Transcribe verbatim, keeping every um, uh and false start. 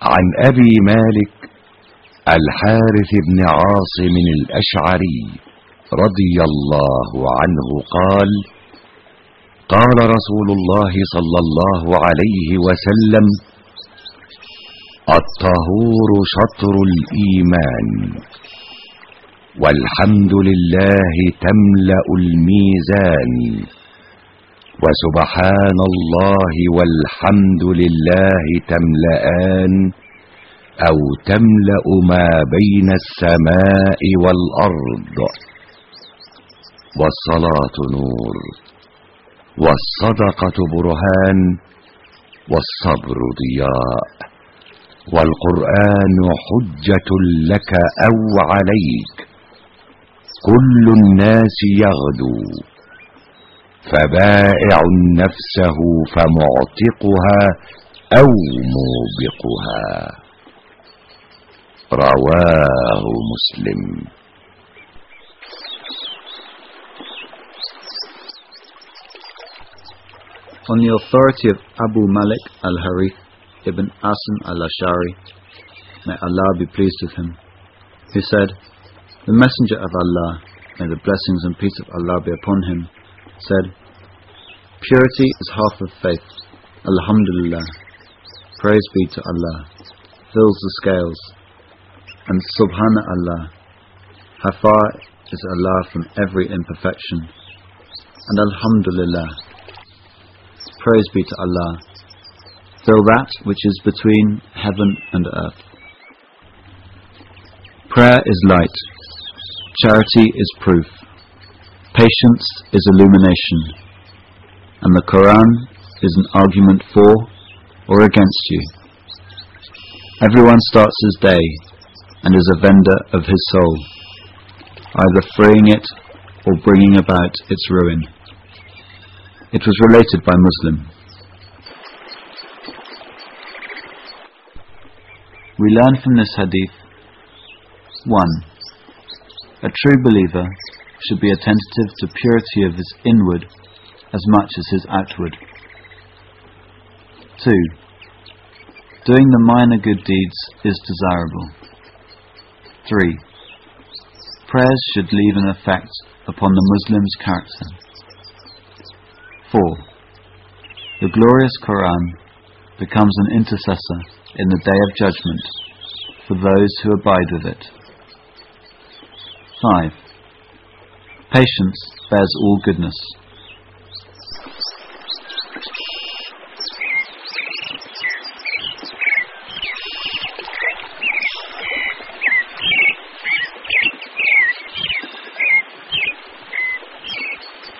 عن أبي مالك الحارث بن عاصم الأشعري رضي الله عنه قال: قال رسول الله صلى الله عليه وسلم: الطهور شطر الإيمان، والحمد لله تملأ الميزان، وسبحان الله والحمد لله تملأان أو تملأ ما بين السماء والأرض. والصلاة نور، والصدقة برهان، والصبر ضياء، والقرآن حجة لك أو عليك. كل الناس يغدو، فبائع نفسه فمعتقها أو موبقها. رواه مسلم. On the authority of Abu Malik al-Harith ibn Asim al-Ash'ari, may Allah be pleased with him, who said, the Messenger of Allah, may the blessings and peace of Allah be upon him, said, purity is half of faith. Alhamdulillah, praise be to Allah, fills the scales, and Subhana Allah, how far is Allah from every imperfection, and Alhamdulillah, praise be to Allah, fill that which is between heaven and earth. Prayer is light, charity is proof, patience is illumination, and the Quran is an argument for or against you. Everyone starts his day and is a vendor of his soul, either freeing it or bringing about its ruin. It was related by Muslim. We learn from this hadith: one. A true believer should be attentive to purity of his inward as much as his outward. two. Doing the minor good deeds is desirable. three. Prayers should leave an effect upon the Muslim's character. four. The glorious Quran becomes an intercessor in the day of judgment for those who abide with it. five. Patience bears all goodness.